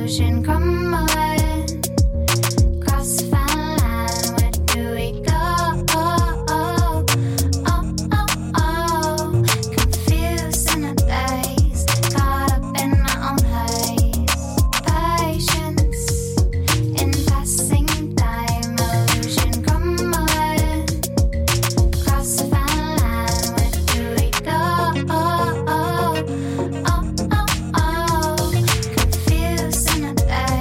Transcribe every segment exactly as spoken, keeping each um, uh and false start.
Confused in a day.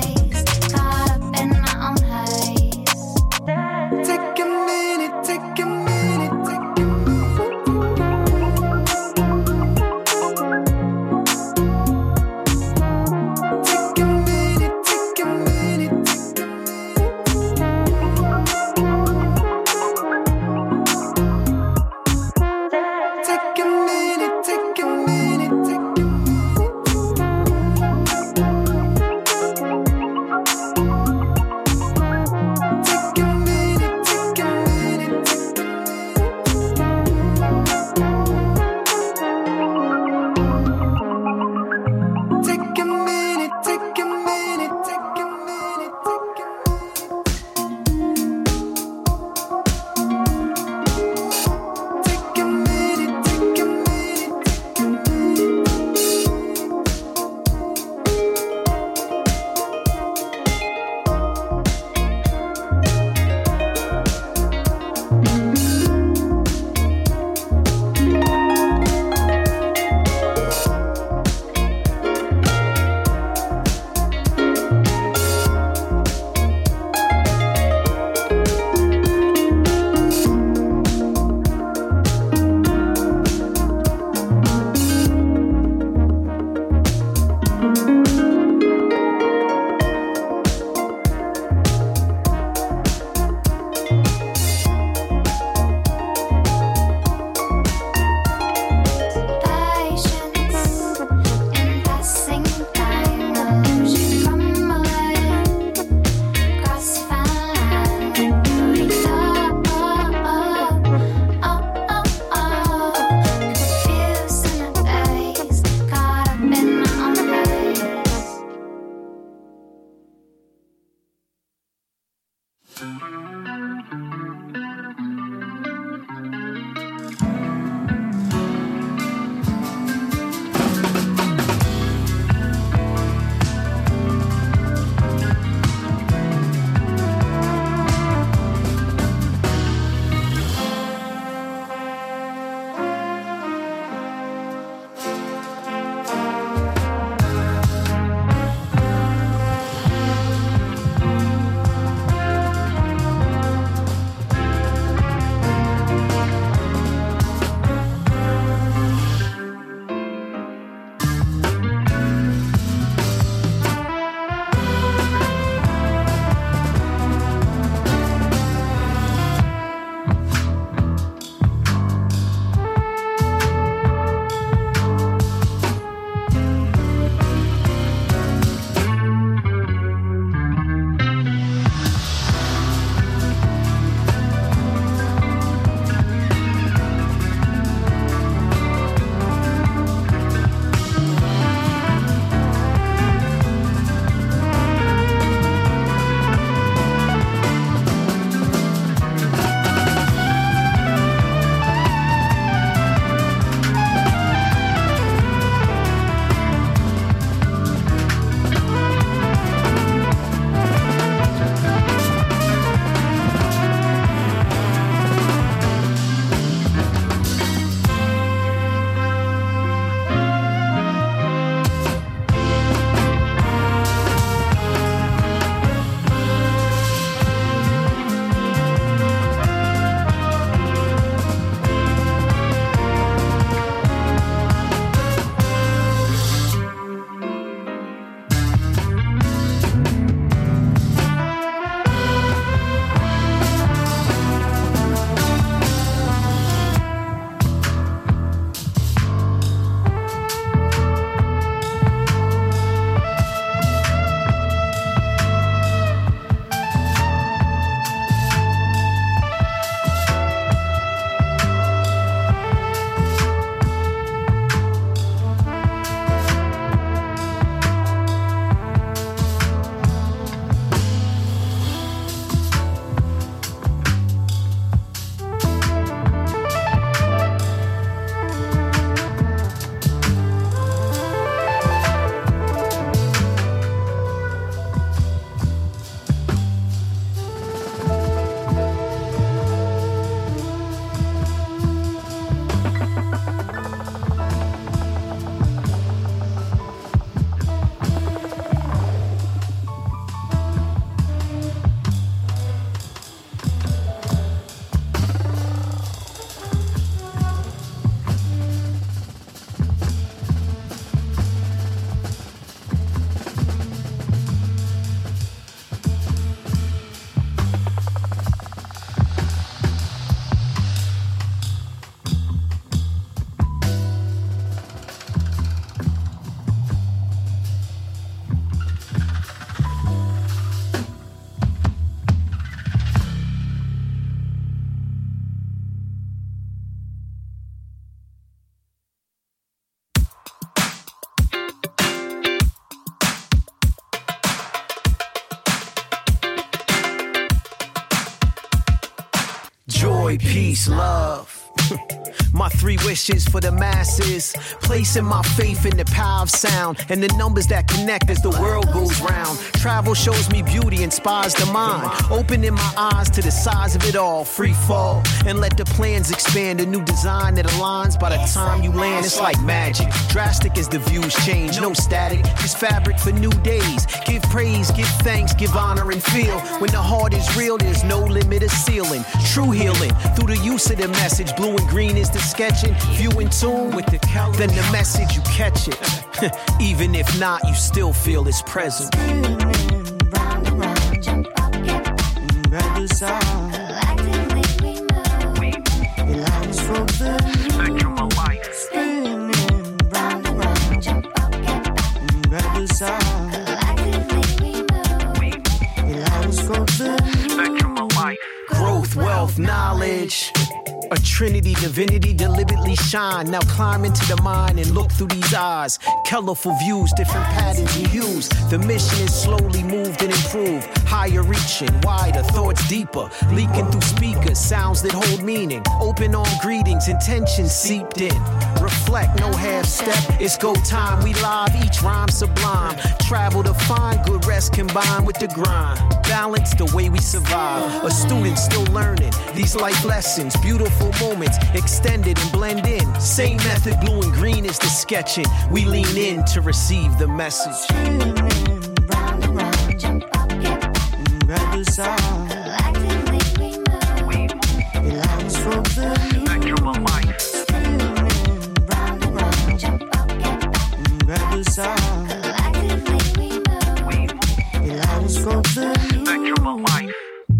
joy, peace, love. My three wishes for the masses, placing my faith in the power of sound and the numbers that connect as the world goes round. Travel shows me beauty, inspires the mind, opening my eyes to the size of it all. Free fall and let the plans expand, a new design that aligns. By the time you land, it's like magic, drastic as the views change. No static, just fabric for new days. Give praise, give thanks, give honor and feel. When the heart is real, there's no limit of ceiling. True healing through the use of the message. Blue and green is the sketching. If you in tune with the color, then the message you catch it. Even if not, you still feel its presence. Spinning round and round, jump up, get ready to sound. Collectively we move. The lines for the Spectrum of life. spinning round and round, jump up, get ready to sound. Collectively we move. The lines for the Spectrum of life. Growth, wealth, knowledge. A trinity, divinity deliberately shine. Now climb into the mind and look through these eyes. Colorful views, different patterns and hues. The mission is slowly moved and improved. Higher reaching, wider, thoughts deeper. Leaking through speakers, sounds that hold meaning. Open arm greetings, intentions seeped in. Reflect, no half step, it's go time. We live, each rhyme sublime. Travel to find good rest combined with the grind. Balance the way we survive. A student still learning these life lessons. Beautiful moments extended and blend in. Same method, blue and green is the sketching. We lean in to receive the message. spinning round and round, jump up, get ready to sound. Collectively we move. The lines for the Spectrum of life. spinning round and round, jump up, get ready to sound. Collectively we move. The lines for the Spectrum of life.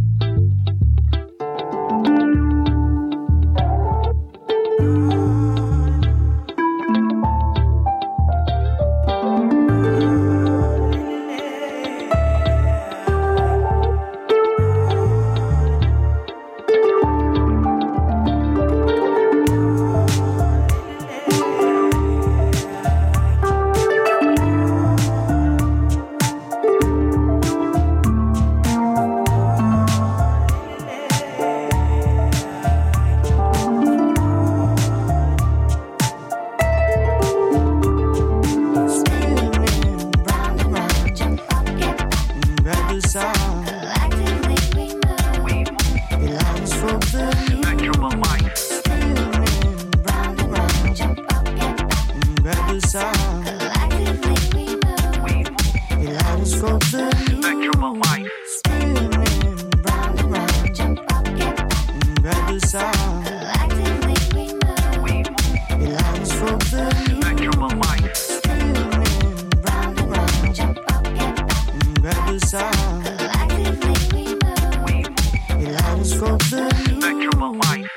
spinning round and round, jump up, get ready to sound. Collectively we move. The lines for the Spectrum of life. spinning round and round, jump up, get ready to sound. Collectively we move. The lines for the Spectrum of life. spinning round and round, jump up, get ready to sound. Collectively we move. The lines for the Spectrum of life. spinning round and round, jump up, get ready to sound. Collectively we move. The lines for the Spectrum of life.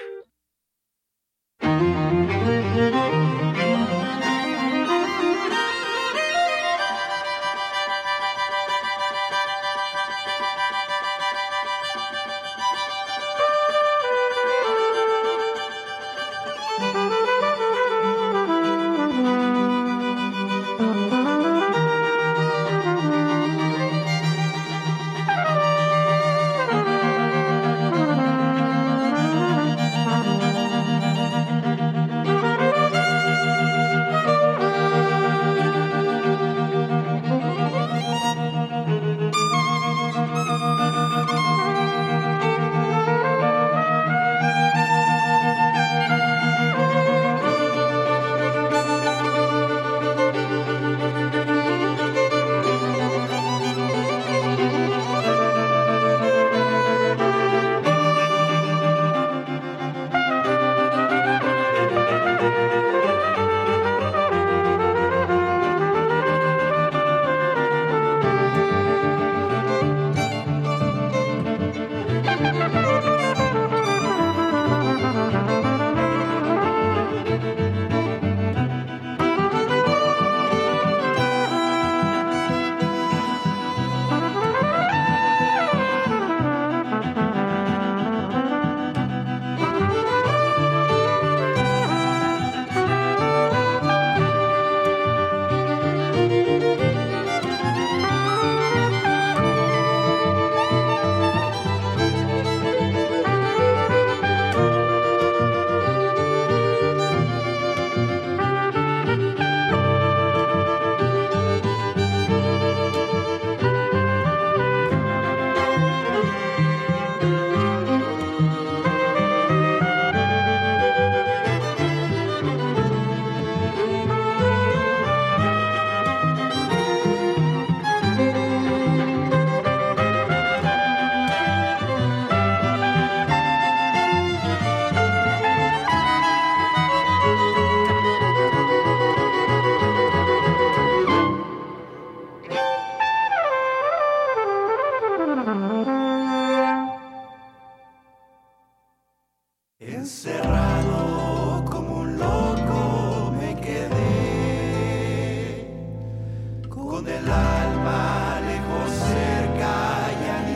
Encerrado como un loco me quedé, con el alma lejos, cerca, ya ni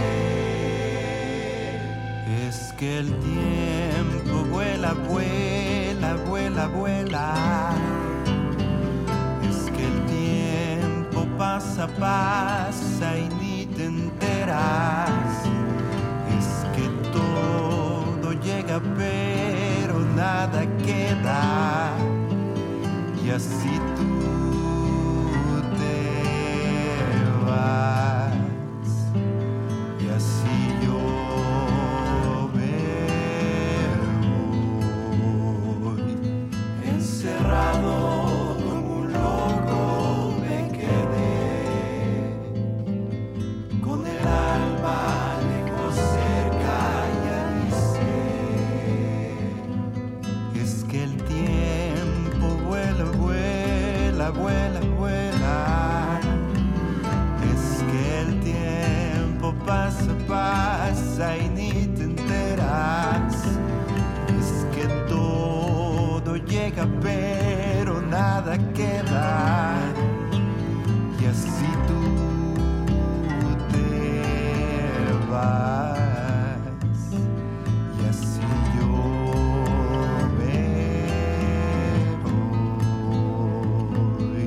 sé. Es que el tiempo vuela, vuela, vuela, vuela. Es que el tiempo pasa, pasa y ni te enteras. Es que todo llega pero nada queda, y así tú te vas, y así yo me voy. Encerrado como un loco me quedé, con el alma lejos, cerca, ya ni sé. Es que el tiempo vuela, vuela, vuela, vuela. Es que el tiempo pasa, pasa y ni te enteras. Es que todo llega pero nada queda, y así tú te vas, y así yo me voy.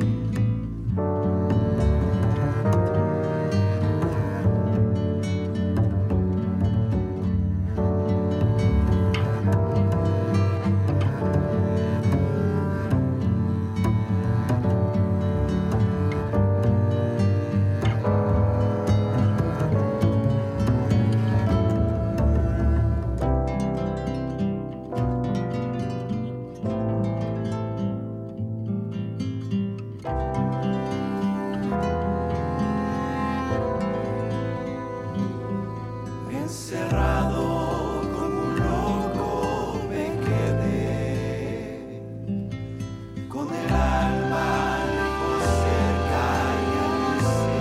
Encerrado como un loco me quedé, con el alma lejos, cerca, ya ni sé.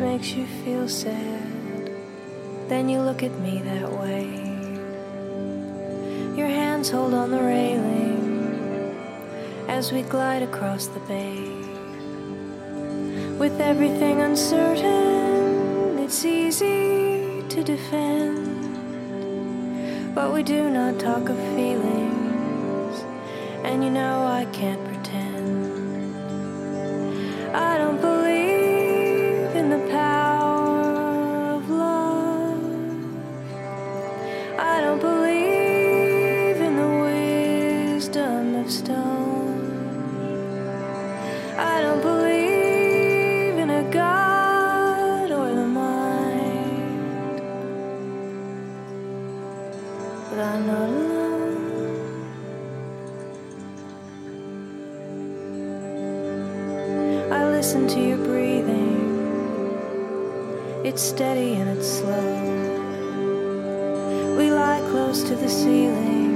makes you feel sad, then you look at me that way. Your hands hold on the railing as we glide across the bay. With everything uncertain, it's easy to defend, but we do not talk of feelings, and you know I can't pretend. I don't believe in the power of love. I don't believe in the wisdom of stone. I don't believe in a God or the mind, but I'm not alone. I listen to your breathing. It's steady and it's slow. We lie close to the ceiling,